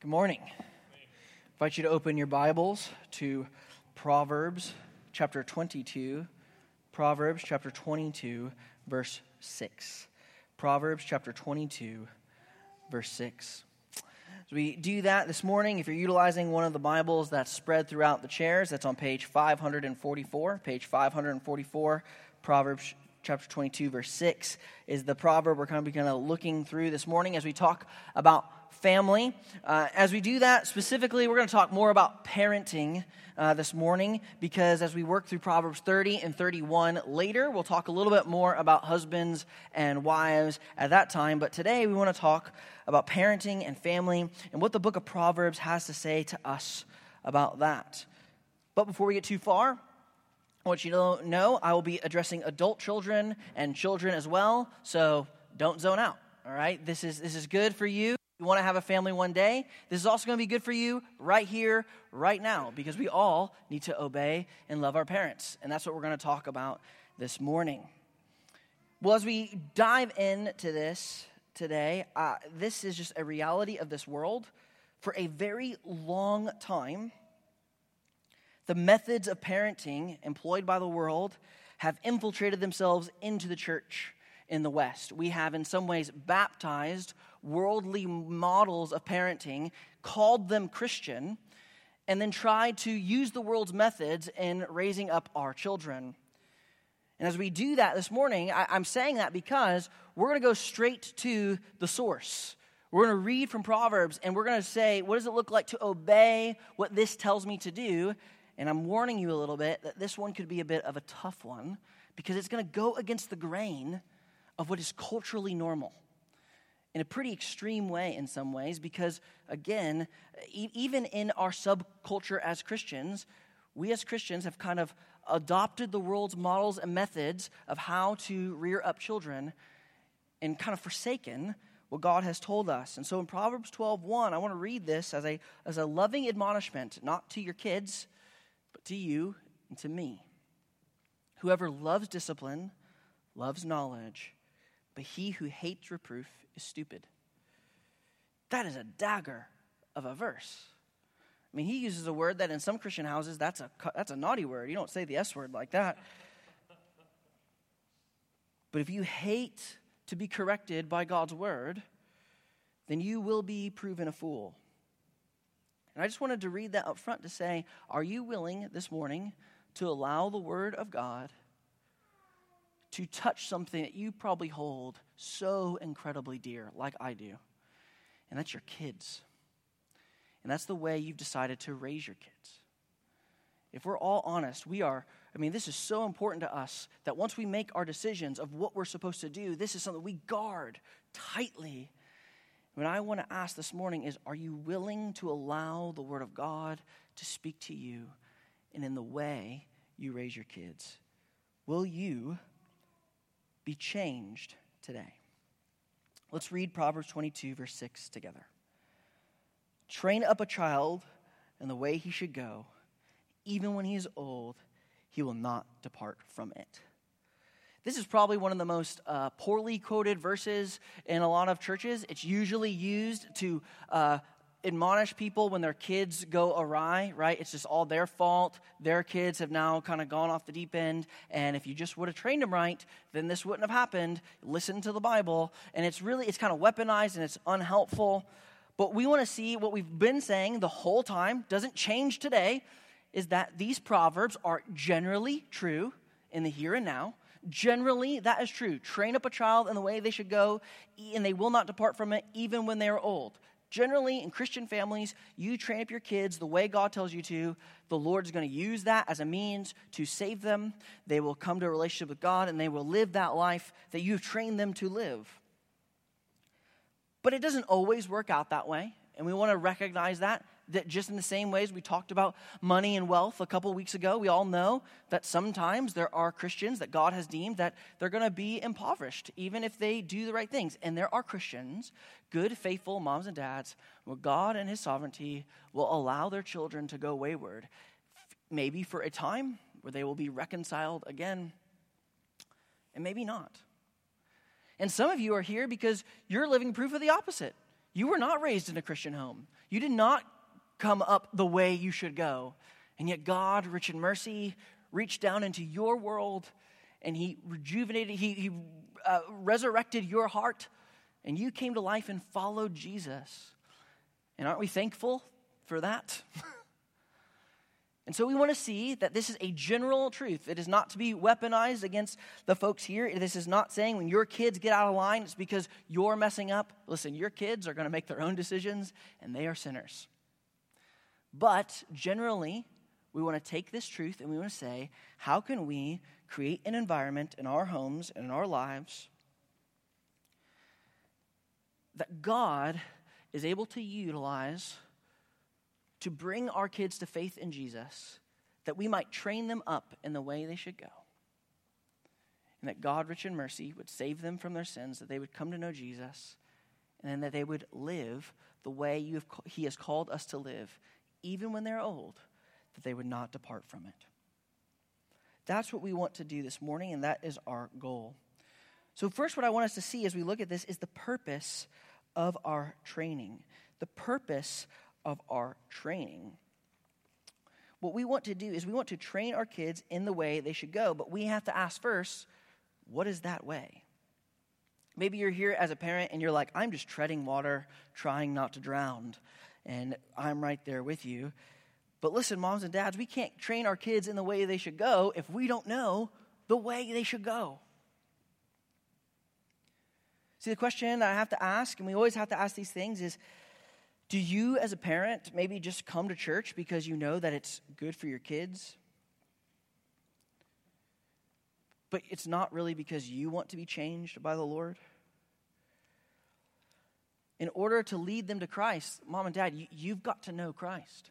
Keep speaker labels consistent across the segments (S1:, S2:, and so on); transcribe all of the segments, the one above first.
S1: Good morning. I invite you to open your Bibles to Proverbs chapter 22. Proverbs chapter 22, verse 6. Proverbs chapter 22, verse 6. As we do that this morning, if you're utilizing one of the Bibles that's spread throughout the chairs, that's on page 544. Page 544, Proverbs chapter 22, verse 6 is the proverb we're going to be looking through this morning as we talk about family. As we do that, specifically, we're going to talk more about parenting this morning, because as we work through Proverbs 30 and 31 later, we'll talk a little bit more about husbands and wives at that time. But today, we want to talk about parenting and family and what the book of Proverbs has to say to us about that. But before we get too far, I want you to know I will be addressing adult children and children as well, so don't zone out, all right? This is good for you. You want to have a family one day. This is also going to be good for you right here, right now, because we all need to obey and love our parents, and that's what we're going to talk about this morning. Well, as we dive into this today, this is just a reality of this world. For a very long time, the methods of parenting employed by the world have infiltrated themselves into the church in the West. We have in some ways baptized worldly models of parenting, called them Christian, and then tried to use the world's methods in raising up our children. And as we do that this morning, I'm saying that because we're going to go straight to the source. We're going to read from Proverbs, and we're going to say, what does it look like to obey what this tells me to do? And I'm warning you a little bit that this one could be a bit of a tough one, because it's going to go against the grain of what is culturally normal in a pretty extreme way in some ways, because, again, even in our subculture as Christians, we as Christians have kind of adopted the world's models and methods of how to rear up children and kind of forsaken what God has told us. And so in Proverbs 12:1, I want to read this as a loving admonishment, not to your kids, but to you and to me. Whoever loves discipline loves knowledge, but he who hates reproof is stupid. That is a dagger of a verse. I mean, he uses a word that in some Christian houses, that's a naughty word. You don't say the S word like that. But if you hate to be corrected by God's word, then you will be proven a fool. And I just wanted to read that up front to say, are you willing this morning to allow the word of God to touch something that you probably hold so incredibly dear, like I do? And that's your kids. And that's the way you've decided to raise your kids. If we're all honest, this is so important to us that once we make our decisions of what we're supposed to do, this is something we guard tightly. What I want to ask this morning is, are you willing to allow the word of God to speak to you and in the way you raise your kids? Will you be changed today? Let's read Proverbs 22, verse 6 together. Train up a child in the way he should go. Even when he is old, he will not depart from it. This is probably one of the most poorly quoted verses in a lot of churches. It's usually used to admonish people when their kids go awry, right? It's just all their fault. Their kids have now kind of gone off the deep end, and if you just would have trained them right, then this wouldn't have happened. Listen to the Bible, and it's kind of weaponized, and it's unhelpful. But we want to see what we've been saying the whole time, doesn't change today, is that these proverbs are generally true in the here and now. Generally, that is true. Train up a child in the way they should go, and they will not depart from it even when they are old. Generally, in Christian families, you train up your kids the way God tells you to. The Lord is going to use that as a means to save them. They will come to a relationship with God, and they will live that life that you've trained them to live. But it doesn't always work out that way, and we want to recognize that just in the same ways we talked about money and wealth a couple weeks ago. We all know that sometimes there are Christians that God has deemed that they're going to be impoverished, even if they do the right things. And there are Christians, good, faithful moms and dads, where God in his sovereignty will allow their children to go wayward, maybe for a time where they will be reconciled again, and maybe not. And some of you are here because you're living proof of the opposite. You were not raised in a Christian home. You did not come up the way you should go. And yet God, rich in mercy, reached down into your world and he rejuvenated, he resurrected your heart, and you came to life and followed Jesus. And aren't we thankful for that? And so we want to see that this is a general truth. It is not to be weaponized against the folks here. This is not saying when your kids get out of line, it's because you're messing up. Listen, your kids are going to make their own decisions, and they are sinners. But generally, we want to take this truth and we want to say, how can we create an environment in our homes and in our lives that God is able to utilize to bring our kids to faith in Jesus, that we might train them up in the way they should go, and that God, rich in mercy, would save them from their sins, that they would come to know Jesus, and then that they would live the way He has called us to live, even when they're old, that they would not depart from it. That's what we want to do this morning, and that is our goal. So first, what I want us to see as we look at this is the purpose of our training. The purpose of our training. What we want to do is we want to train our kids in the way they should go, but we have to ask first, what is that way? Maybe you're here as a parent and you're like, I'm just treading water, trying not to drown, and I'm right there with you. But listen, moms and dads, we can't train our kids in the way they should go if we don't know the way they should go. See, the question I have to ask, and we always have to ask these things, is do you as a parent maybe just come to church because you know that it's good for your kids? But it's not really because you want to be changed by the Lord? In order to lead them to Christ, mom and dad, you've got to know Christ.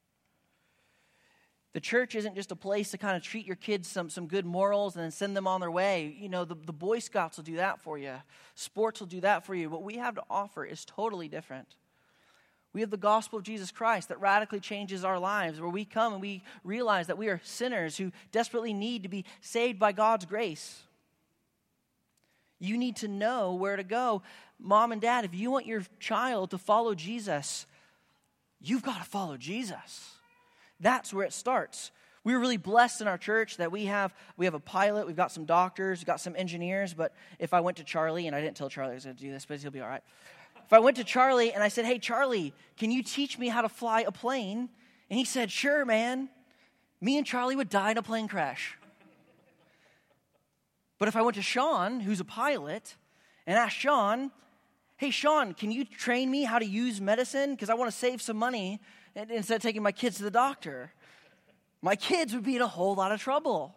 S1: The church isn't just a place to kind of treat your kids some good morals and then send them on their way. You know, the Boy Scouts will do that for you. Sports will do that for you. What we have to offer is totally different. We have the gospel of Jesus Christ that radically changes our lives, where we come and we realize that we are sinners who desperately need to be saved by God's grace. You need to know where to go. Mom and dad, if you want your child to follow Jesus, you've got to follow Jesus. That's where it starts. We're really blessed in our church that we have a pilot, we've got some doctors, we've got some engineers, but if I went to Charlie, and I didn't tell Charlie I was going to do this, but he'll be all right. If I went to Charlie and I said, hey, Charlie, can you teach me how to fly a plane? And he said, sure, man. Me and Charlie would die in a plane crash. But if I went to Sean, who's a pilot, and asked Sean, hey, Sean, can you train me how to use medicine? Because I want to save some money instead of taking my kids to the doctor. My kids would be in a whole lot of trouble.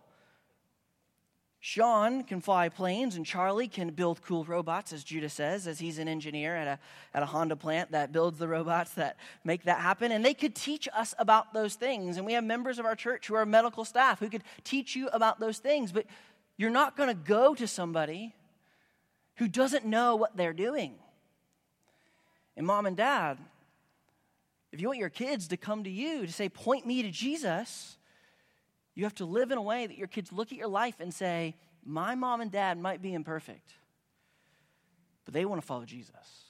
S1: Sean can fly planes, and Charlie can build cool robots, as Judah says, as he's an engineer at a Honda plant that builds the robots that make that happen. And they could teach us about those things. And we have members of our church who are medical staff who could teach you about those things. But you're not going to go to somebody who doesn't know what they're doing. And mom and dad, if you want your kids to come to you to say, point me to Jesus, you have to live in a way that your kids look at your life and say, my mom and dad might be imperfect, but they want to follow Jesus.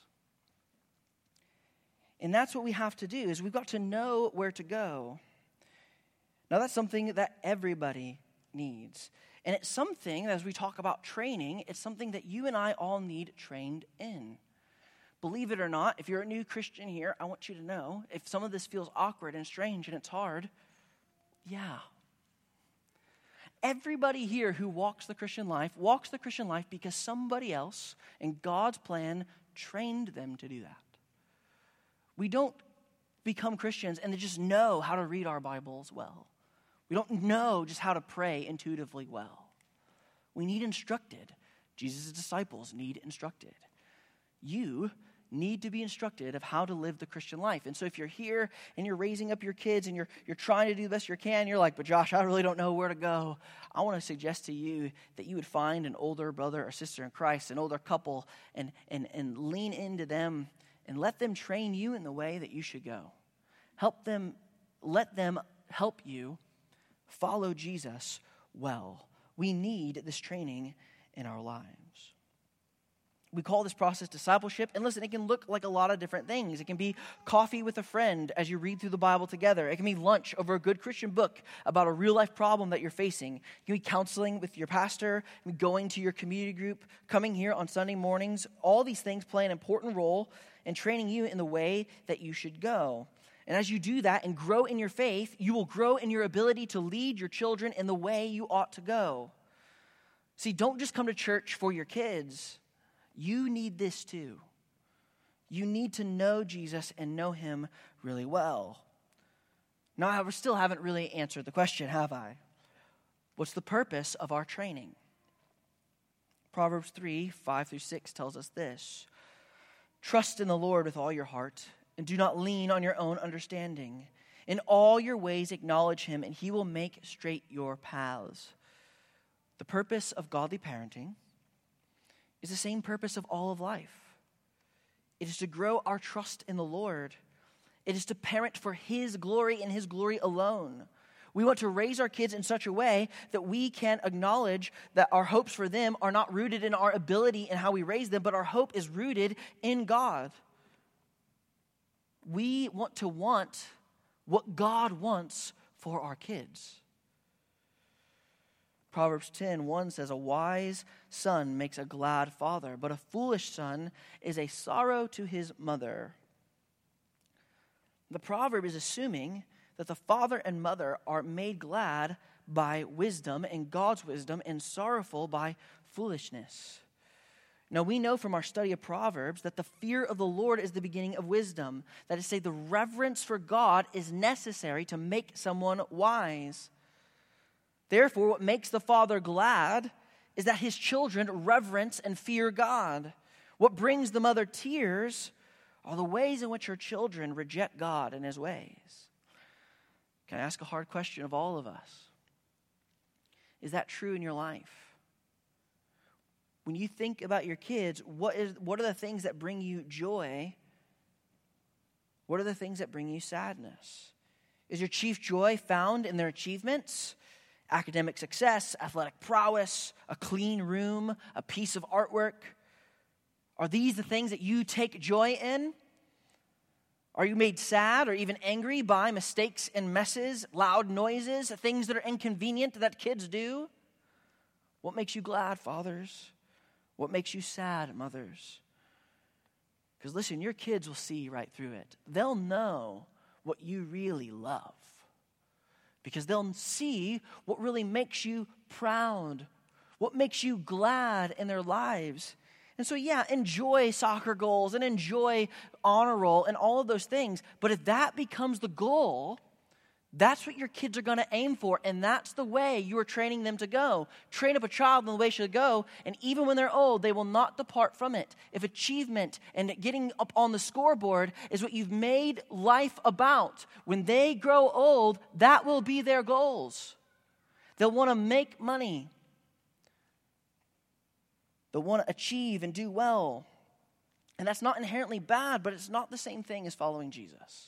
S1: And that's what we have to do, is we've got to know where to go. Now, that's something that everybody needs. And it's something, as we talk about training, it's something that you and I all need trained in. Believe it or not, if you're a new Christian here, I want you to know, if some of this feels awkward and strange and it's hard, yeah. Everybody here who walks the Christian life because somebody else in God's plan trained them to do that. We don't become Christians and just know how to read our Bibles well. We don't know just how to pray intuitively well. We need instructed. Jesus' disciples need instructed. You need to be instructed of how to live the Christian life. And so if you're here and you're raising up your kids and you're trying to do the best you can, you're like, but Josh, I really don't know where to go. I want to suggest to you that you would find an older brother or sister in Christ, an older couple, and lean into them and let them train you in the way that you should go. Let them help you follow Jesus well. We need this training in our lives. We call this process discipleship. And listen, it can look like a lot of different things. It can be coffee with a friend as you read through the Bible together. It can be lunch over a good Christian book about a real-life problem that you're facing. It can be counseling with your pastor, going to your community group, coming here on Sunday mornings. All these things play an important role in training you in the way that you should go. And as you do that and grow in your faith, you will grow in your ability to lead your children in the way you ought to go. See, don't just come to church for your kids. You need this too. You need to know Jesus and know him really well. Now, I still haven't really answered the question, have I? What's the purpose of our training? Proverbs 3:5-6 tells us this. Trust in the Lord with all your heart, and do not lean on your own understanding. In all your ways acknowledge him, and he will make straight your paths. The purpose of godly parenting is the same purpose of all of life. It is to grow our trust in the Lord. It is to parent for his glory and his glory alone. We want to raise our kids in such a way that we can acknowledge that our hopes for them are not rooted in our ability and how we raise them, but our hope is rooted in God. We want to want what God wants for our kids. Proverbs 10:1 says, a wise son makes a glad father, but a foolish son is a sorrow to his mother. The proverb is assuming that the father and mother are made glad by wisdom and God's wisdom and sorrowful by foolishness. Now, we know from our study of Proverbs that the fear of the Lord is the beginning of wisdom. That is to say, the reverence for God is necessary to make someone wise. Therefore, what makes the father glad is that his children reverence and fear God. What brings the mother tears are the ways in which her children reject God and his ways. Can I ask a hard question of all of us? Is that true in your life? When you think about your kids, what are the things that bring you joy? What are the things that bring you sadness? Is your chief joy found in their achievements? Academic success, athletic prowess, a clean room, a piece of artwork? Are these the things that you take joy in? Are you made sad or even angry by mistakes and messes, loud noises, things that are inconvenient that kids do? What makes you glad, fathers? What makes you sad, mothers? Because listen, your kids will see right through it. They'll know what you really love. Because they'll see what really makes you proud, what makes you glad in their lives. And so, yeah, enjoy soccer goals and enjoy honor roll and all of those things. But if that becomes the goal, that's what your kids are going to aim for, and that's the way you are training them to go. Train up a child in the way they should go, and even when they're old, they will not depart from it. If achievement and getting up on the scoreboard is what you've made life about, when they grow old, that will be their goals. They'll want to make money. They'll want to achieve and do well. And that's not inherently bad, but it's not the same thing as following Jesus.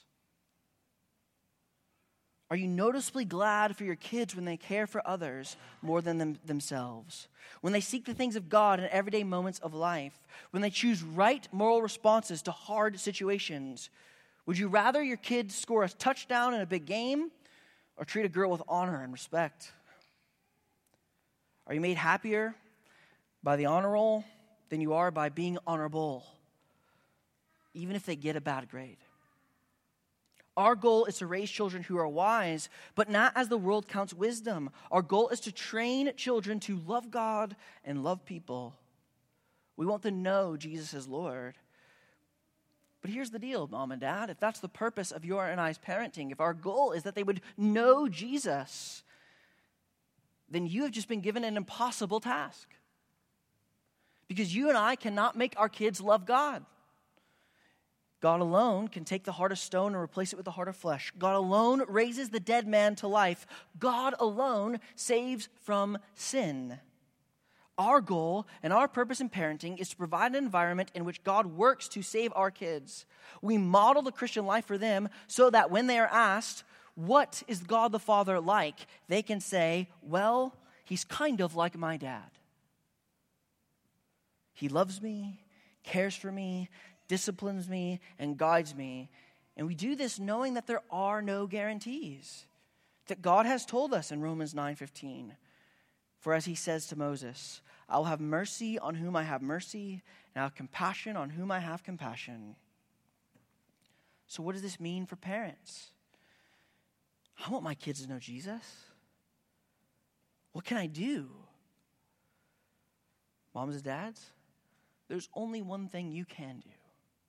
S1: Are you noticeably glad for your kids when they care for others more than themselves? When they seek the things of God in everyday moments of life? When they choose right moral responses to hard situations? Would you rather your kids score a touchdown in a big game or treat a girl with honor and respect? Are you made happier by the honor roll than you are by being honorable, even if they get a bad grade? Our goal is to raise children who are wise, but not as the world counts wisdom. Our goal is to train children to love God and love people. We want to know Jesus as Lord. But here's the deal, Mom and Dad. If that's the purpose of your and I's parenting, if our goal is that they would know Jesus, then you have just been given an impossible task. Because you and I cannot make our kids love God. God alone can take the heart of stone and replace it with the heart of flesh. God alone raises the dead man to life. God alone saves from sin. Our goal and our purpose in parenting is to provide an environment in which God works to save our kids. We model the Christian life for them so that when they are asked, what is God the Father like? They can say, well, he's kind of like my dad. He loves me. cares for me, disciplines me, and guides me. And we do this knowing that there are no guarantees. That God has told us in Romans 9:15. For as he says to Moses, I will have mercy on whom I have mercy, and I have compassion on whom I have compassion. So what does this mean for parents? I want my kids to know Jesus. What can I do? Moms and dads, there's only one thing you can do.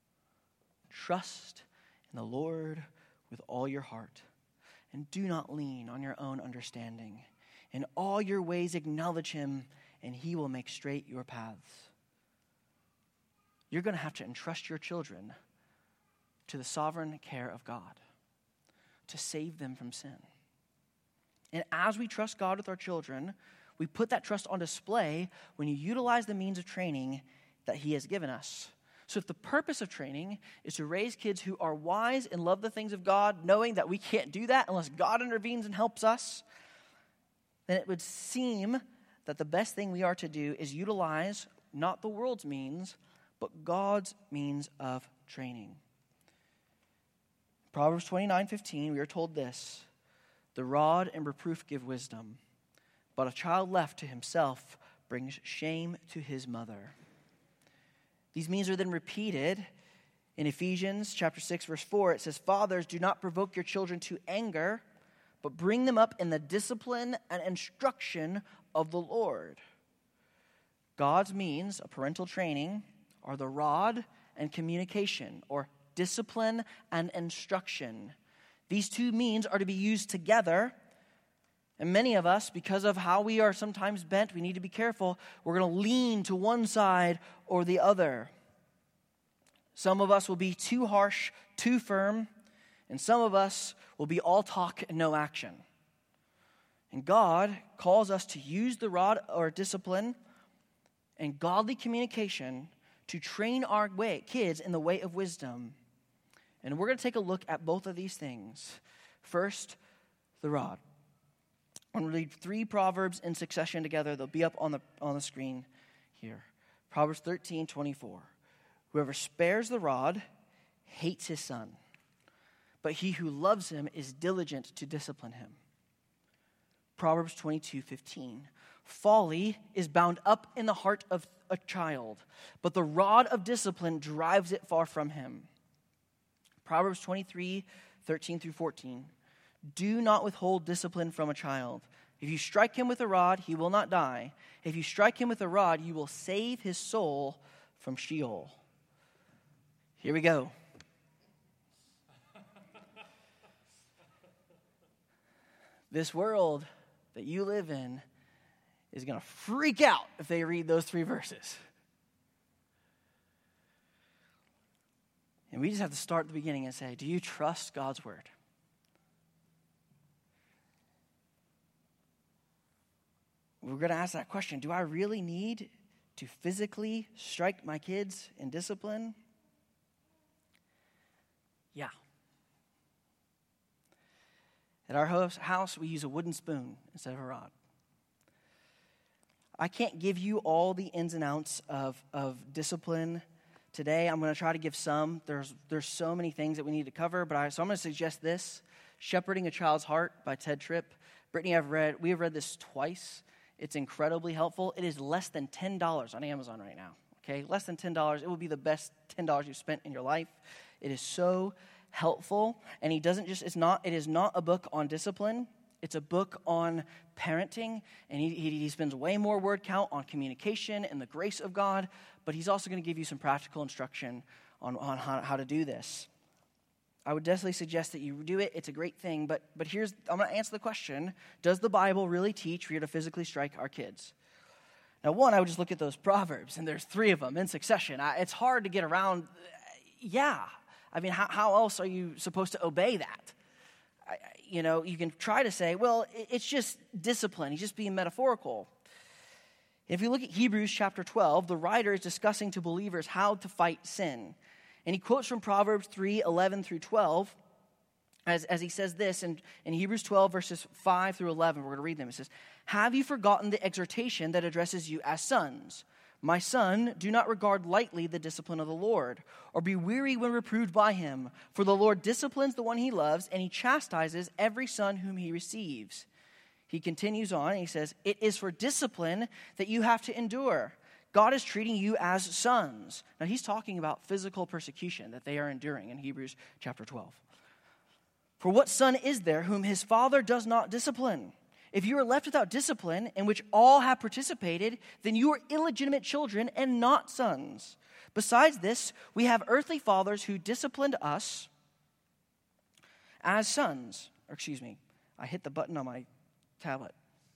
S1: Trust in the Lord with all your heart, and do not lean on your own understanding. In all your ways acknowledge him, and he will make straight your paths. You're going to have to entrust your children to the sovereign care of God to save them from sin. And as we trust God with our children, we put that trust on display when you utilize the means of training that he has given us. So if the purpose of training is to raise kids who are wise and love the things of God, knowing that we can't do that unless God intervenes and helps us, then it would seem that the best thing we are to do is utilize not the world's means, but God's means of training. Proverbs 29:15, we are told this, the rod and reproof give wisdom, but a child left to himself brings shame to his mother. These means are then repeated in Ephesians chapter 6, verse 4. It says, fathers, do not provoke your children to anger, but bring them up in the discipline and instruction of the Lord. God's means of parental training are the rod and communication, or discipline and instruction. These two means are to be used together. And many of us, because of how we are sometimes bent, we need to be careful. We're going to lean to one side or the other. Some of us will be too harsh, too firm, and some of us will be all talk and no action. And God calls us to use the rod or discipline and godly communication to train our kids in the way of wisdom. And we're going to take a look at both of these things. First, the rod. I'm going to read 3 Proverbs in succession together. They'll be up on the screen here. Proverbs 13:24. Whoever spares the rod hates his son, but he who loves him is diligent to discipline him. Proverbs 22:15. Folly is bound up in the heart of a child, but the rod of discipline drives it far from him. Proverbs 23:13-14. Do not withhold discipline from a child. If you strike him with a rod, he will not die. If you strike him with a rod, you will save his soul from Sheol. Here we go. This world that you live in is going to freak out if they read those 3 verses. And we just have to start at the beginning and say, do you trust God's word? We're going to ask that question. Do I really need to physically strike my kids in discipline? Yeah. At our house, we use a wooden spoon instead of a rod. I can't give you all the ins and outs of discipline today. I'm going to try to give some. There's so many things that we need to cover, so I'm going to suggest this, Shepherding a Child's Heart by Ted Tripp. Brittany, we have read this twice. It's incredibly helpful. It is less than $10 on Amazon right now. Okay, less than $10. It will be the best $10 you've spent in your life. It is so helpful, and it is not a book on discipline. It's a book on parenting, and he spends way more word count on communication and the grace of God, but he's also going to give you some practical instruction on how to do this. I would definitely suggest that you do it. It's a great thing, but I'm going to answer the question, does the Bible really teach we are to physically strike our kids? Now, one, I would just look at those Proverbs, and there's 3 of them in succession. It's hard to get around. Yeah. I mean, how else are you supposed to obey that? You can try to say, well, it's just discipline. He's just being metaphorical. If you look at Hebrews chapter 12, the writer is discussing to believers how to fight sin. And he quotes from Proverbs 3:11-12 as he says this in Hebrews 12, verses 5 through 11. We're going to read them. It says, have you forgotten the exhortation that addresses you as sons? My son, do not regard lightly the discipline of the Lord, or be weary when reproved by him. For the Lord disciplines the one he loves, and he chastises every son whom he receives. He continues on, and he says, it is for discipline that you have to endure. God is treating you as sons. Now, he's talking about physical persecution that they are enduring in Hebrews chapter 12. For what son is there whom his father does not discipline? If you are left without discipline, in which all have participated, then you are illegitimate children and not sons. Besides this, we have earthly fathers who disciplined us as sons. I hit the button on my tablet.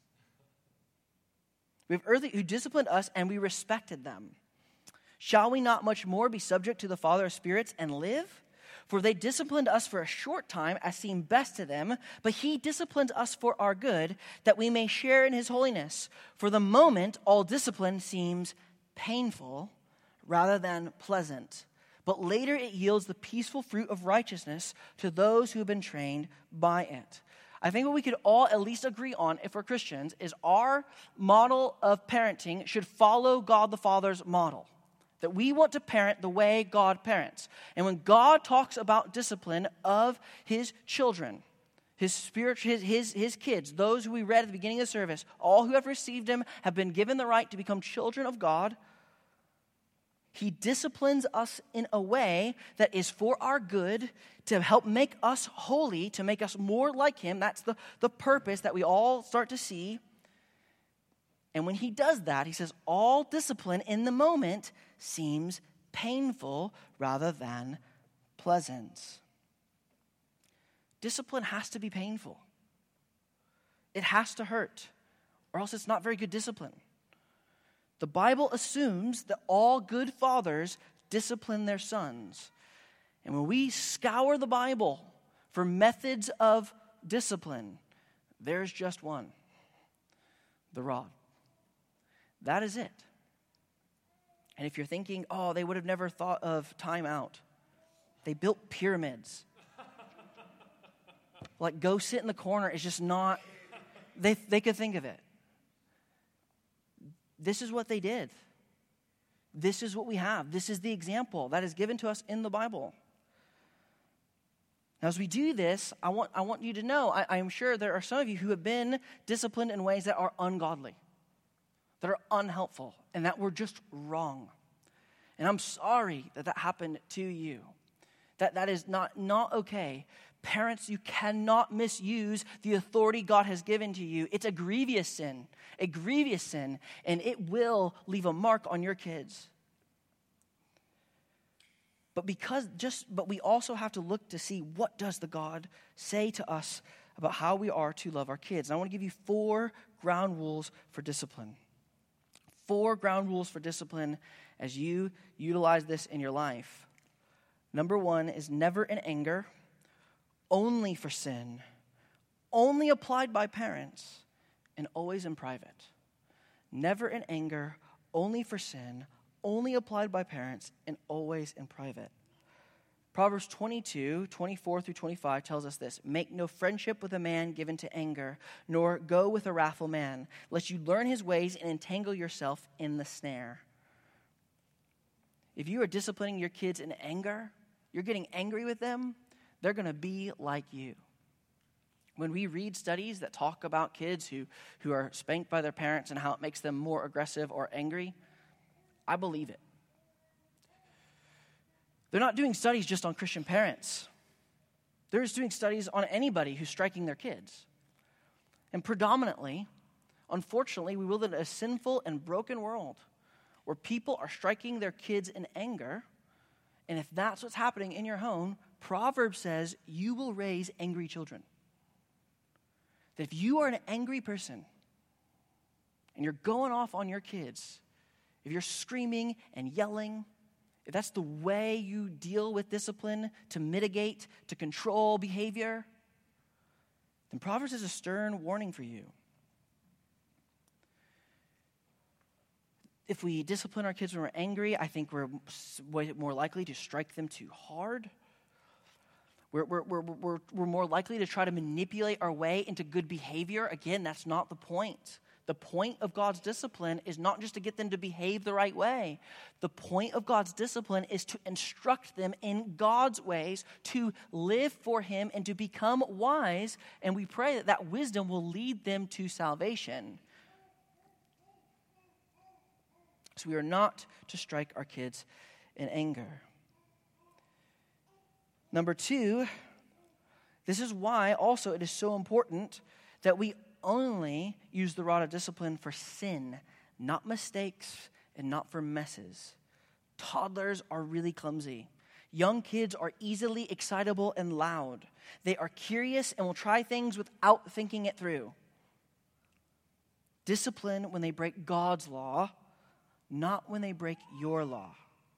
S1: We have earthly who disciplined us, and we respected them. Shall we not much more be subject to the Father of spirits and live? For they disciplined us for a short time as seemed best to them, but he disciplined us for our good, that we may share in his holiness. For the moment, all discipline seems painful rather than pleasant, but later it yields the peaceful fruit of righteousness to those who have been trained by it. I think what we could all at least agree on, if we're Christians, is our model of parenting should follow God the Father's model. That we want to parent the way God parents. And when God talks about discipline of his children, his kids, those who we read at the beginning of the service, all who have received him have been given the right to become children of God. He disciplines us in a way that is for our good, to help make us holy, to make us more like him. That's the purpose that we all start to see. And when he does that, he says, all discipline in the moment seems painful rather than pleasant. Discipline has to be painful. It has to hurt, or else it's not very good discipline. The Bible assumes that all good fathers discipline their sons. And when we scour the Bible for methods of discipline, there's just one: the rod. That is it. And if you're thinking, oh, they would have never thought of time out, they built pyramids. Like, go sit in the corner is just not, they could think of it. This is what they did. This is what we have. This is the example that is given to us in the Bible. Now, as we do this, I want you to know, I am sure there are some of you who have been disciplined in ways that are ungodly, that are unhelpful, and that were just wrong. And I'm sorry that happened to you. That is not okay. Parents, you cannot misuse the authority God has given to you. It's a grievous sin, and it will leave a mark on your kids. But we also have to look to see, what does the God say to us about how we are to love our kids. And I want to give you 4 ground rules for discipline. 4 ground rules for discipline as you utilize this in your life. Number 1 is never in anger, only for sin, only applied by parents, and always in private. Never in anger, only for sin, only applied by parents, and always in private. Proverbs 22:24-25 tells us this: make no friendship with a man given to anger, nor go with a wrathful man, lest you learn his ways and entangle yourself in the snare. If you are disciplining your kids in anger, you're getting angry with them, they're going to be like you. When we read studies that talk about kids who are spanked by their parents and how it makes them more aggressive or angry, I believe it. They're not doing studies just on Christian parents. They're just doing studies on anybody who's striking their kids. And predominantly, unfortunately, we live in a sinful and broken world where people are striking their kids in anger. And if that's what's happening in your home, Proverbs says you will raise angry children. That if you are an angry person and you're going off on your kids, if you're screaming and yelling, if that's the way you deal with discipline to mitigate, to control behavior, then Proverbs is a stern warning for you. If we discipline our kids when we're angry, I think we're way more likely to strike them too hard. We're more likely to try to manipulate our way into good behavior. Again, that's not the point. The point of God's discipline is not just to get them to behave the right way. The point of God's discipline is to instruct them in God's ways, to live for him and to become wise. And we pray that that wisdom will lead them to salvation. So we are not to strike our kids in anger. Number 2, this is why also it is so important that we only use the rod of discipline for sin, not mistakes and not for messes. Toddlers are really clumsy. Young kids are easily excitable and loud. They are curious and will try things without thinking it through. Discipline when they break God's law, not when they break your law.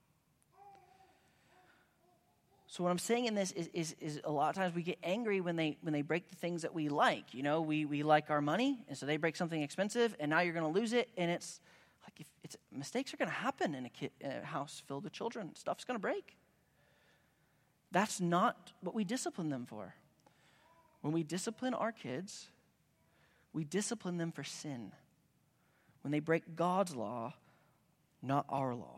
S1: So what I'm saying in this is a lot of times we get angry when they break the things that we like. You know, we like our money, and so they break something expensive, and now you're going to lose it. And it's like mistakes are going to happen in a house filled with children. Stuff's going to break. That's not what we discipline them for. When we discipline our kids, we discipline them for sin. When they break God's law, not our law.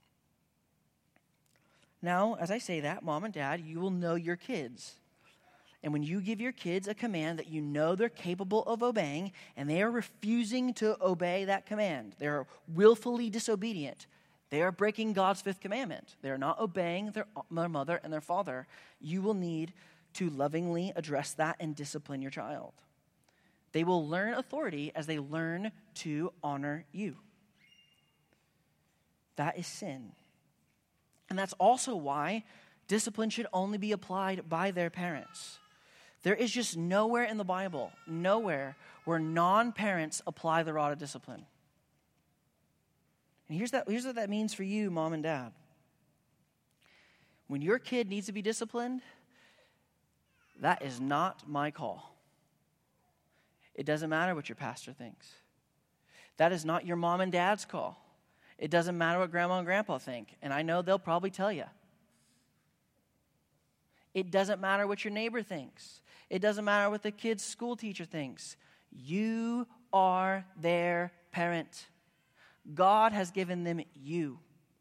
S1: Now, as I say that, mom and dad, you will know your kids. And when you give your kids a command that you know they're capable of obeying, and they are refusing to obey that command, they're willfully disobedient, they are breaking God's 5th commandment. They are not obeying their mother and their father. You will need to lovingly address that and discipline your child. They will learn authority as they learn to honor you. That is sin. And that's also why discipline should only be applied by their parents. There is just nowhere in the Bible, nowhere, where non-parents apply the rod of discipline. And here's what that means for you, mom and dad. When your kid needs to be disciplined, that is not my call. It doesn't matter what your pastor thinks. That is not your mom and dad's call. It doesn't matter what grandma and grandpa think. And I know they'll probably tell you. It doesn't matter what your neighbor thinks. It doesn't matter what the kid's school teacher thinks. You are their parent. God has given them you.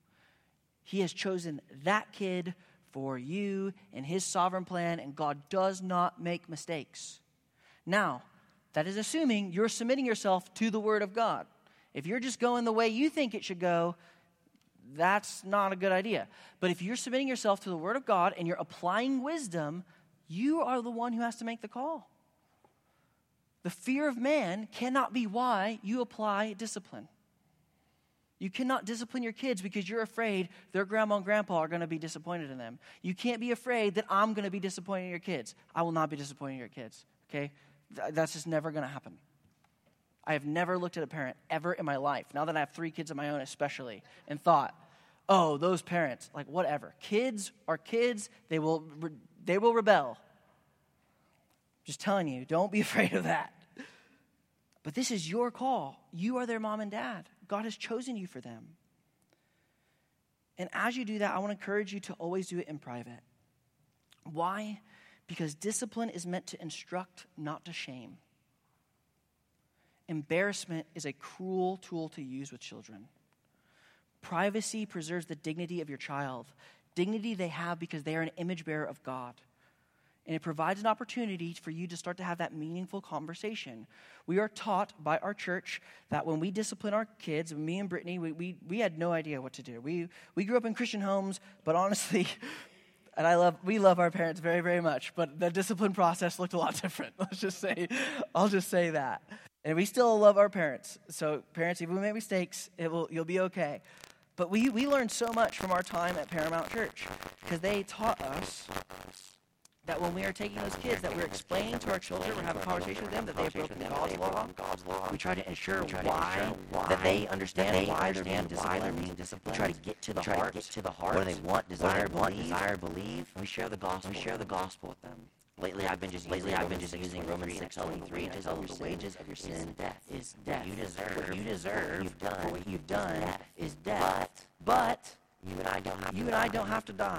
S1: He has chosen that kid for you in his sovereign plan, and God does not make mistakes. Now, that is assuming you're submitting yourself to the Word of God. If you're just going the way you think it should go, that's not a good idea. But if you're submitting yourself to the Word of God and you're applying wisdom, you are the one who has to make the call. The fear of man cannot be why you apply discipline. You cannot discipline your kids because you're afraid their grandma and grandpa are going to be disappointed in them. You can't be afraid that I'm going to be disappointed in your kids. I will not be disappointed in your kids, okay? That's just never going to happen. I have never looked at a parent ever in my life, now that I have 3 kids of my own especially, and thought, oh, those parents, like whatever. Kids are kids. They will rebel. Just telling you, don't be afraid of that. But this is your call. You are their mom and dad. God has chosen you for them. And as you do that, I want to encourage you to always do it in private. Why? Because discipline is meant to instruct, not to shame. Embarrassment is a cruel tool to use with children. Privacy preserves the dignity of your child. Dignity they have because they are an image bearer of God. And it provides an opportunity for you to start to have that meaningful conversation. We are taught by our church that when we discipline our kids, me and Brittany, we had no idea what to do. We grew up in Christian homes, but honestly, and we love our parents very, very much, but the discipline process looked a lot different. I'll just say that. And we still love our parents. So parents, if we make mistakes, you'll be okay. But we learned so much from our time at Paramount Church because they taught us that when we are taking those kids, that we're explaining to our children, we're having a conversation with them, that they have broken God's law. We try to ensure why, that they understand why they're being disciplined. We try to get to the heart. What do they want, desire, believe. And we share the gospel with them. Lately, I've been just using Romans 6:23 to tell them the wages of your sin is death. What you deserve for what you've done is death. But you and I don't have to die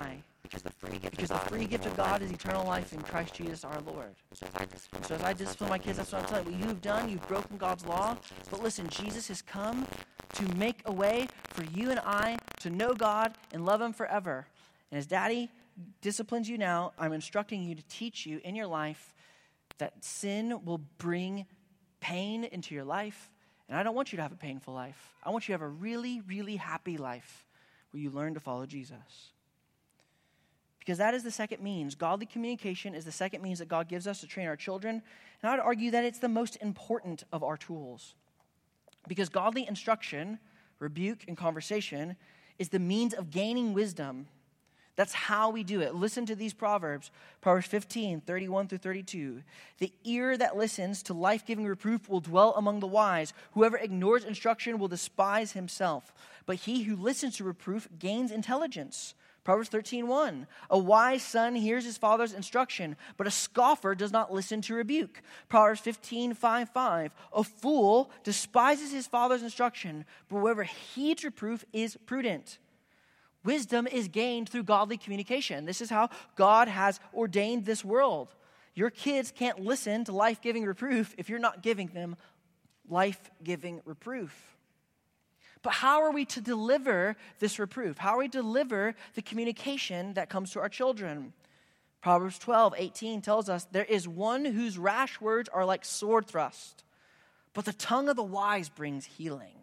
S2: Because the free
S1: gift of God is eternal life in Christ Jesus our Lord. So as I discipline my kids, that's what I'm telling you. What you've done, you've broken God's law. But listen, Jesus has come to make a way for you and I to know God and love him forever. And as Daddy disciplines you now, I'm instructing you to teach you in your life that sin will bring pain into your life. And I don't want you to have a painful life. I want you to have a really, really happy life where you learn to follow Jesus. Because that is the second means. Godly communication is the second means that God gives us to train our children. And I would argue that it's the most important of our tools. Because godly instruction, rebuke, and conversation is the means of gaining wisdom. That's how we do it. Listen to these Proverbs. Proverbs 15, 31 through 32. The ear that listens to life-giving reproof will dwell among the wise. Whoever ignores instruction will despise himself. But he who listens to reproof gains intelligence. Proverbs 13:1. A wise son hears his father's instruction, but a scoffer does not listen to rebuke. Proverbs 15:5. A fool despises his father's instruction, but whoever heeds reproof is prudent. Wisdom is gained through godly communication. This is how God has ordained this world. Your kids can't listen to life-giving reproof if you're not giving them life-giving reproof. But how are we to deliver this reproof? How are we to deliver the communication that comes to our children? Proverbs 12:18 tells us, there is one whose rash words are like sword thrust, but the tongue of the wise brings healing.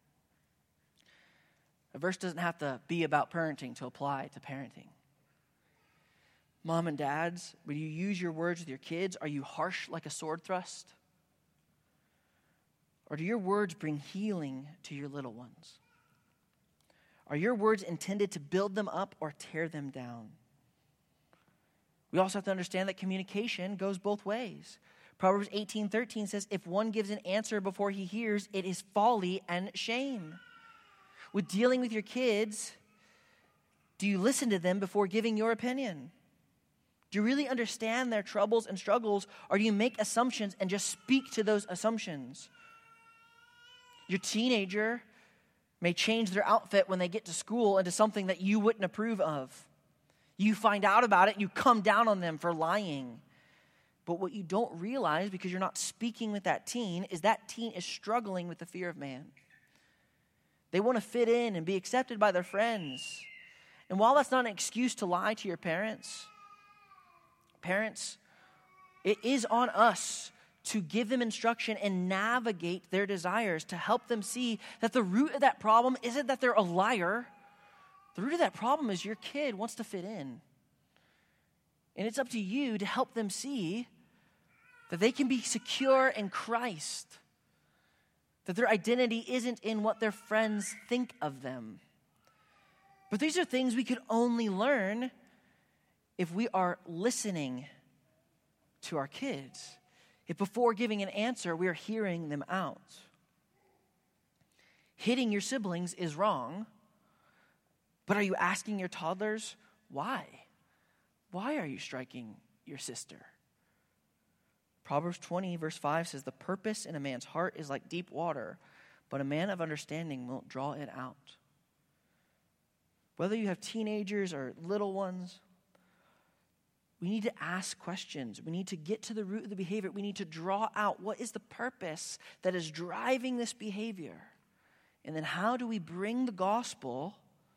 S1: A verse doesn't have to be about parenting to apply to parenting. Mom and dads, when you use your words with your kids, are you harsh like a sword thrust? Or do your words bring healing to your little ones? Are your words intended to build them up or tear them down? We also have to understand that communication goes both ways. Proverbs 18:13 says, if one gives an answer before he hears, it is folly and shame. With dealing with your kids, do you listen to them before giving your opinion? Do you really understand their troubles and struggles, or do you make assumptions and just speak to those assumptions? Your teenager may change their outfit when they get to school into something that you wouldn't approve of. You find out about it and you come down on them for lying. But what you don't realize, because you're not speaking with that teen is struggling with the fear of man. They want to fit in and be accepted by their friends. And while that's not an excuse to lie to your parents, it is on us to give them instruction and navigate their desires, to help them see that the root of that problem isn't that they're a liar. The root of that problem is your kid wants to fit in. And it's up to you to help them see that they can be secure in Christ, that their identity isn't in what their friends think of them. But these are things we could only learn if we are listening to our kids. If before giving an answer, we are hearing them out. Hitting your siblings is wrong, but are you asking your toddlers why? Why are you striking your sister? Proverbs 20, verse 5 says, the purpose in a man's heart is like deep water, but a man of understanding won't draw it out. Whether you have teenagers or little ones, we need to ask questions. We need to get to the root of the behavior. We need to draw out what is the purpose that is driving this behavior. And then how do we bring the gospel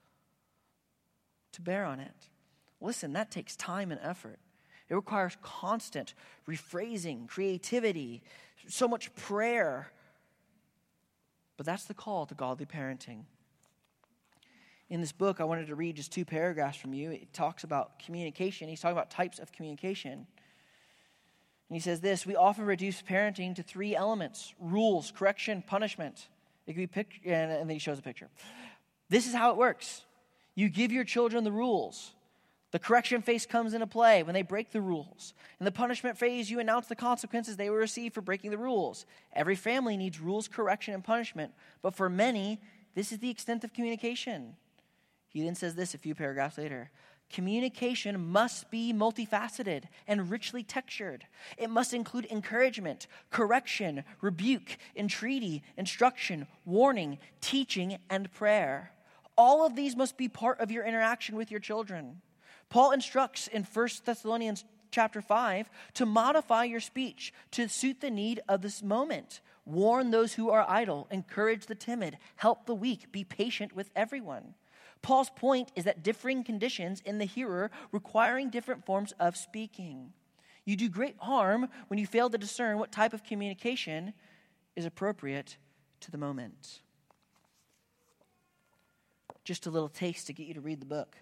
S1: to bear on it? Listen, that takes time and effort. It requires constant rephrasing, creativity, so much prayer. But that's the call to godly parenting. In this book, I wanted to read just 2 paragraphs from you. It talks about communication. He's talking about types of communication. And he says this, we often reduce parenting to 3 elements: rules, correction, punishment. It could be and then he shows a picture. This is how it works. You give your children the rules. The correction phase comes into play when they break the rules. In the punishment phase, you announce the consequences they will receive for breaking the rules. Every family needs rules, correction, and punishment. But for many, this is the extent of communication. He then says this a few paragraphs later. Communication must be multifaceted and richly textured. It must include encouragement, correction, rebuke, entreaty, instruction, warning, teaching, and prayer. All of these must be part of your interaction with your children. Paul instructs in 1 Thessalonians chapter 5 to modify your speech to suit the need of this moment. Warn those who are idle, encourage the timid, help the weak, be patient with everyone. Paul's point is that differing conditions in the hearer requiring different forms of speaking. You do great harm when you fail to discern what type of communication is appropriate to the moment. Just a little taste to get you to read the book.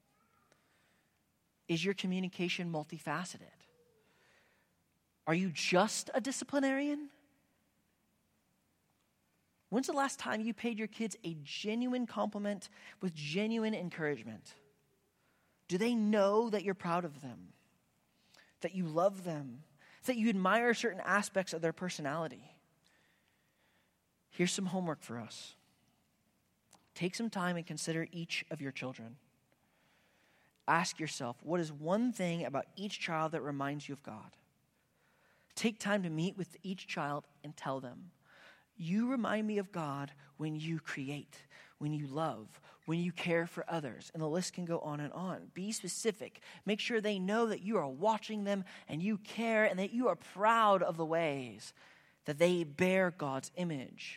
S1: Is your communication multifaceted? Are you just a disciplinarian? When's the last time you paid your kids a genuine compliment with genuine encouragement? Do they know that you're proud of them? That you love them? That you admire certain aspects of their personality? Here's some homework for us. Take some time and consider each of your children. Ask yourself, what is one thing about each child that reminds you of God? Take time to meet with each child and tell them, you remind me of God when you create, when you love, when you care for others. And the list can go on and on. Be specific. Make sure they know that you are watching them and you care and that you are proud of the ways that they bear God's image.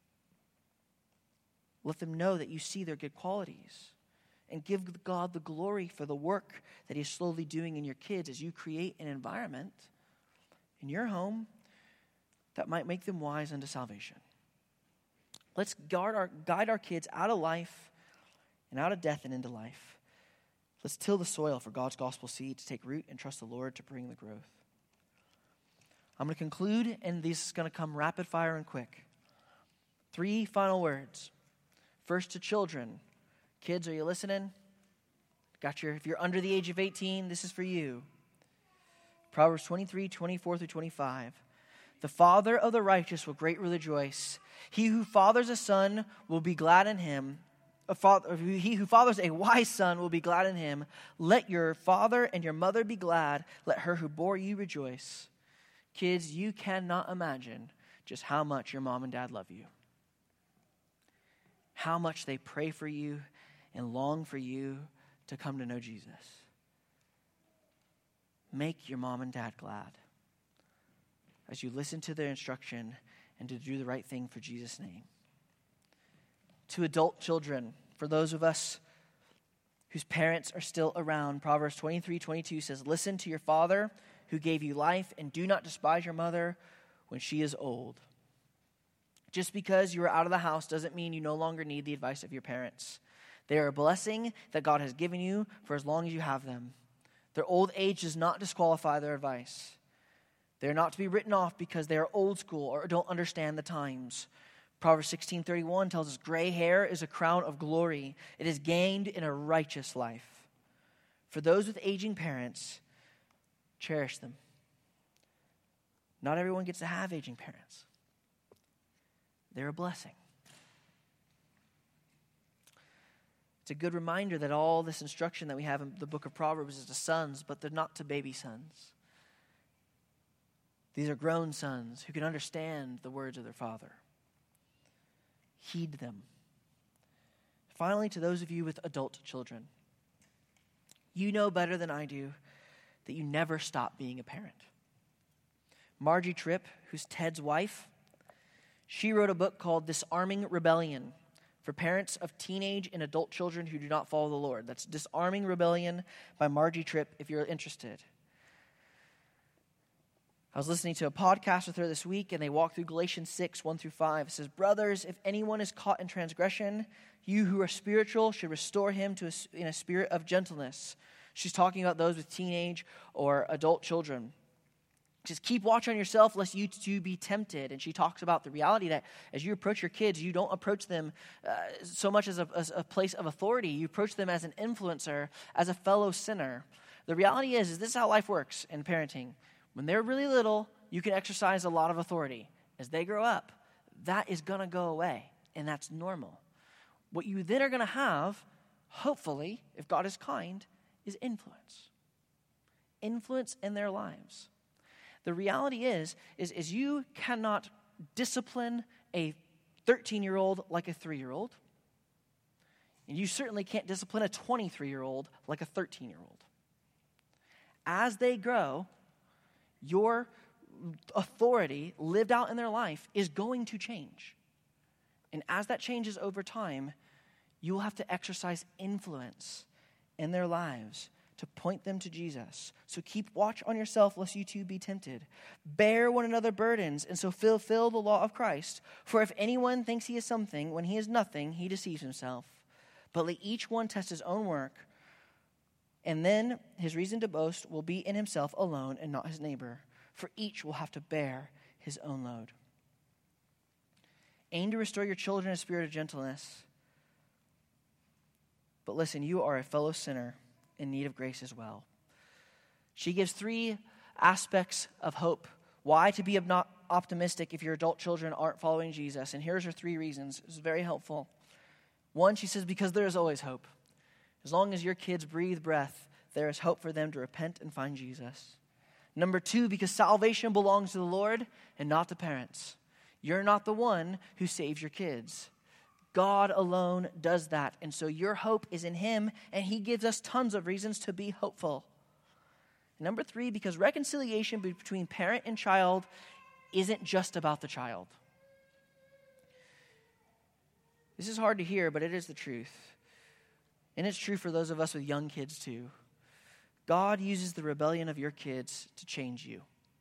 S1: Let them know that you see their good qualities. And give God the glory for the work that He's slowly doing in your kids as you create an environment in your home that might make them wise unto salvation. Let's guide our kids out of life and out of death and into life. Let's till the soil for God's gospel seed to take root and trust the Lord to bring the growth. I'm going to conclude, and this is going to come rapid fire and quick. 3 final words. First to children. Kids, are you listening? If you're under the age of 18, this is for you. Proverbs 23, 24 through 25. The father of the righteous will greatly rejoice. He who fathers a son will be glad in him. He who fathers a wise son will be glad in him. Let your father and your mother be glad. Let her who bore you rejoice. Kids, you cannot imagine just how much your mom and dad love you. How much they pray for you and long for you to come to know Jesus. Make your mom and dad glad as you listen to their instruction and to do the right thing for Jesus' name. To adult children, for those of us whose parents are still around, Proverbs 23:22 says, listen to your father who gave you life, and do not despise your mother when she is old. Just because you are out of the house doesn't mean you no longer need the advice of your parents. They are a blessing that God has given you for as long as you have them. Their old age does not disqualify their advice. They are not to be written off because they are old school or don't understand the times. Proverbs 16:31 tells us, gray hair is a crown of glory. It is gained in a righteous life. For those with aging parents, cherish them. Not everyone gets to have aging parents. They're a blessing. It's a good reminder that all this instruction that we have in the book of Proverbs is to sons, but they're not to baby sons. These are grown sons who can understand the words of their father. Heed them. Finally, to those of you with adult children, you know better than I do that you never stop being a parent. Margie Tripp, who's Ted's wife, she wrote a book called Disarming Rebellion for parents of teenage and adult children who do not follow the Lord. That's Disarming Rebellion by Margie Tripp, if you're interested. I was listening to a podcast with her this week, and they walked through Galatians 6, 1 through 5. It says, brothers, if anyone is caught in transgression, you who are spiritual should restore him in a spirit of gentleness. She's talking about those with teenage or adult children. Just keep watch on yourself lest you too be tempted. And she talks about the reality that as you approach your kids, you don't approach them so much as a place of authority. You approach them as an influencer, as a fellow sinner. The reality is this is how life works in parenting. When they're really little, you can exercise a lot of authority. As they grow up, that is going to go away, and that's normal. What you then are going to have, hopefully, if God is kind, is influence. Influence in their lives. The reality is you cannot discipline a 13-year-old like a 3-year-old. And you certainly can't discipline a 23-year-old like a 13-year-old. As they grow, your authority lived out in their life is going to change. And as that changes over time, you will have to exercise influence in their lives to point them to Jesus. So keep watch on yourself, lest you too be tempted. Bear one another burdens, and so fulfill the law of Christ. For if anyone thinks he is something when he is nothing, he deceives himself. But let each one test his own work, and then his reason to boast will be in himself alone and not his neighbor. For each will have to bear his own load. Aim to restore your children a spirit of gentleness. But listen, you are a fellow sinner in need of grace as well. She gives 3 aspects of hope. Why to be not optimistic if your adult children aren't following Jesus. And here's her 3 reasons. This is very helpful. 1, she says, because there is always hope. As long as your kids breathe breath, there is hope for them to repent and find Jesus. Number 2, because salvation belongs to the Lord and not the parents. You're not the one who saves your kids. God alone does that. And so your hope is in him, and he gives us tons of reasons to be hopeful. Number 3, because reconciliation between parent and child isn't just about the child. This is hard to hear, but it is the truth. And it's true for those of us with young kids too. God uses the rebellion of your kids to change you.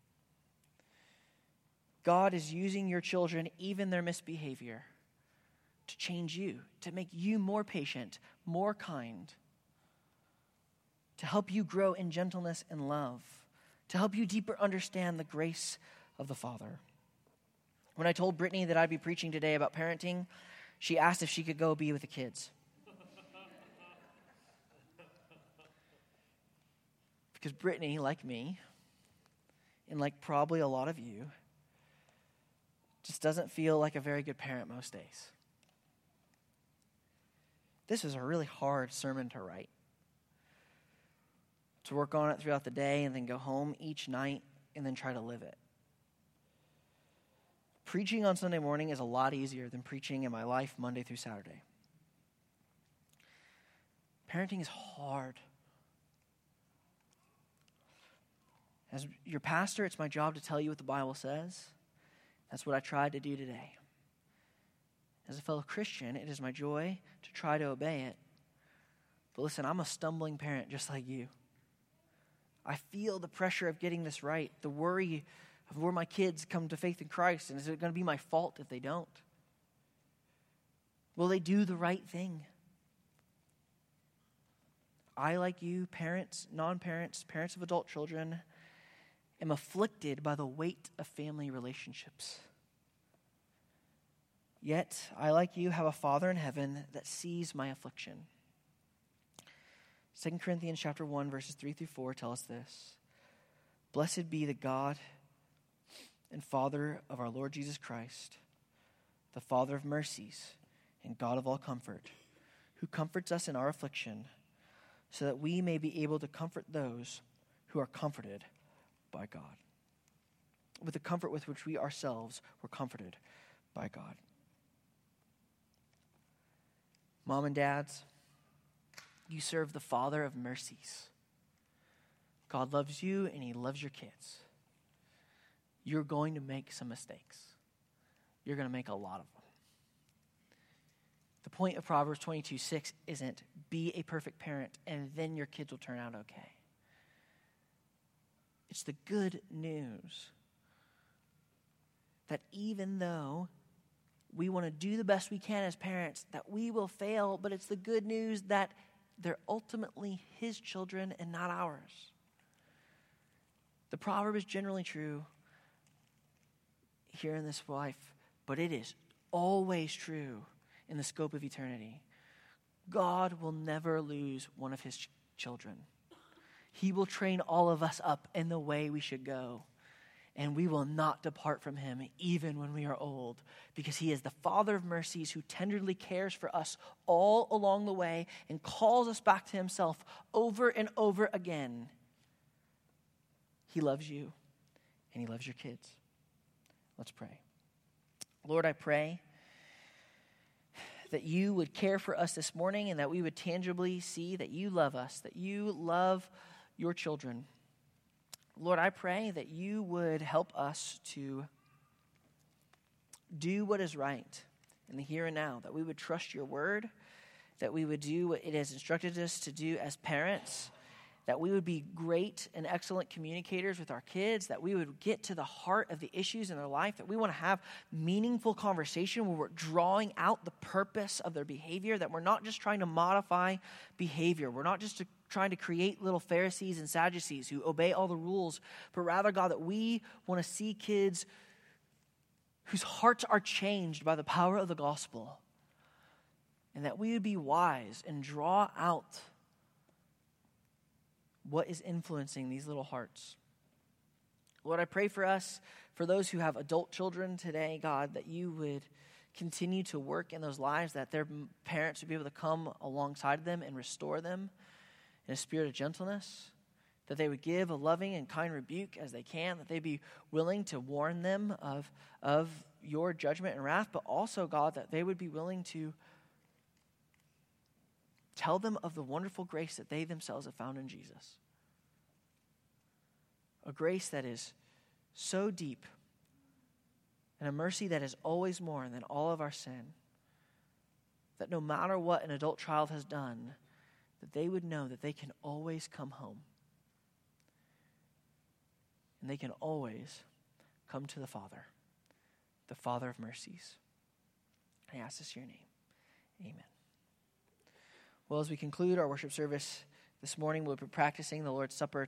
S1: God is using your children, even their misbehavior, to change you, to make you more patient, more kind, to help you grow in gentleness and love, to help you deeper understand the grace of the Father. When I told Brittany that I'd be preaching today about parenting, she asked if she could go be with the kids. Because Brittany, like me, and like probably a lot of you, just doesn't feel like a very good parent most days. This is a really hard sermon to write. To work on it throughout the day and then go home each night and then try to live it. Preaching on Sunday morning is a lot easier than preaching in my life Monday through Saturday. Parenting is hard. As your pastor, it's my job to tell you what the Bible says. That's what I tried to do today. As a fellow Christian, it is my joy to try to obey it. But listen, I'm a stumbling parent just like you. I feel the pressure of getting this right, the worry of where my kids come to faith in Christ, and is it going to be my fault if they don't? Will they do the right thing? I, like you, parents, non-parents, parents of adult children, am afflicted by the weight of family relationships. Yet, I, like you, have a Father in heaven that sees my affliction. 2 Corinthians chapter 1, verses 3 through 4 tell us this. Blessed be the God and Father of our Lord Jesus Christ, the Father of mercies and God of all comfort, who comforts us in our affliction, so that we may be able to comfort those who are comforted by God, with the comfort with which we ourselves were comforted by God. Mom and dads, you serve the Father of mercies. God loves you and he loves your kids. You're going to make some mistakes. You're going to make a lot of them. The point of Proverbs 22:6 isn't be a perfect parent and then your kids will turn out okay. It's the good news that even though we want to do the best we can as parents, that we will fail, but it's the good news that they're ultimately his children and not ours. The proverb is generally true here in this life, but it is always true in the scope of eternity. God will never lose one of his children. He will train all of us up in the way we should go, and we will not depart from him even when we are old, because he is the Father of mercies who tenderly cares for us all along the way and calls us back to himself over and over again. He loves you, and he loves your kids. Let's pray. Lord, I pray that you would care for us this morning and that we would tangibly see that you love us, that you love your children. Lord, I pray that you would help us to do what is right in the here and now, that we would trust your word, that we would do what it has instructed us to do as parents, that we would be great and excellent communicators with our kids, that we would get to the heart of the issues in their life, that we want to have meaningful conversation where we're drawing out the purpose of their behavior, that we're not just trying to modify behavior. We're not just trying to create little Pharisees and Sadducees who obey all the rules, but rather, God, that we want to see kids whose hearts are changed by the power of the gospel, and that we would be wise and draw out what is influencing these little hearts. Lord, I pray for us, for those who have adult children today, God, that you would continue to work in those lives, that their parents would be able to come alongside them and restore them in a spirit of gentleness, that they would give a loving and kind rebuke as they can, that they'd be willing to warn them of your judgment and wrath, but also, God, that they would be willing to tell them of the wonderful grace that they themselves have found in Jesus. A grace that is so deep and a mercy that is always more than all of our sin. That no matter what an adult child has done, that they would know that they can always come home. And they can always come to the Father of mercies. I ask this in your name. Amen. Well, as we conclude our worship service this morning, we'll be practicing the Lord's Supper